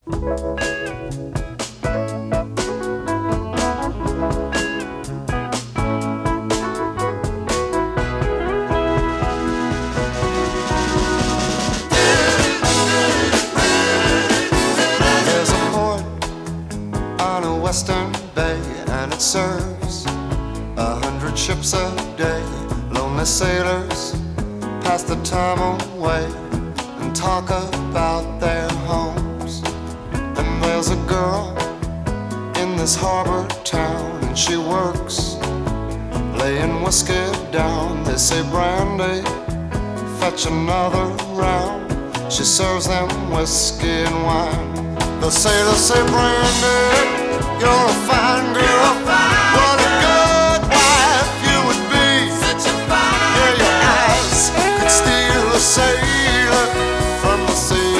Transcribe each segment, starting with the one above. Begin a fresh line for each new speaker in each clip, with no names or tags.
There's a port on a western bay, and it serves 100 ships a day. Lonely sailors pass the time away and talk about their homes. And there's a girl in this harbor town, and she works laying whiskey down. They say, Brandy, fetch another round. She serves them whiskey and wine. The sailors say, Brandy, you're a fine girl. What a good wife you would be. Such a fine girl. Yeah, your eyes could steal a sailor from the sea.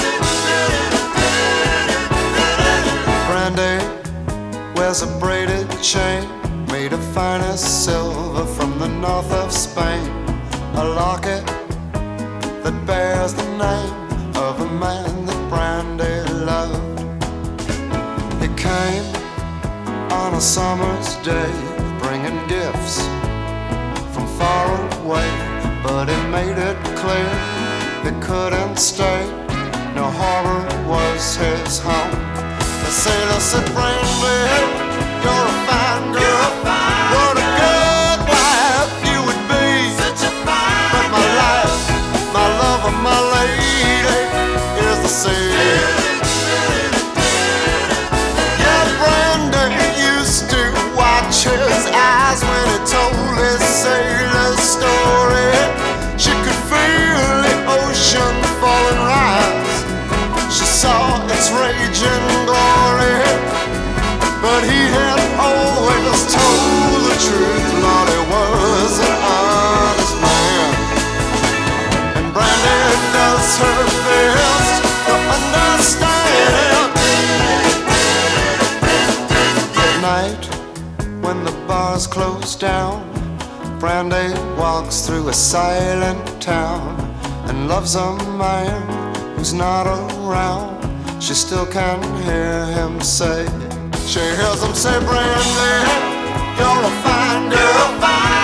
Brandy wears a braided chain made of finest silver from the north of Spain. A locket that bears the name of a man that Brandy loved. He came on a summer's day, bringing gifts from far away, but he made it clear he couldn't stay. No harbor was his home. The sailor said, Brandy, you're a fine girl. What a good wife you would be. Such a fine but my life, my love, and my lady is the sea. Yeah, Brandy used to watch his eyes when he told his sailor story. She could feel the ocean fall and rise. She saw its raging glory, but he had always told the truth. Lord, he was an honest man, and Brandy does her best to understand. At night, when the bars close down, Brandy walks through a silent town and loves a man who's not around. She still can hear him say, she hears him say, Brandy, you're a fine girl.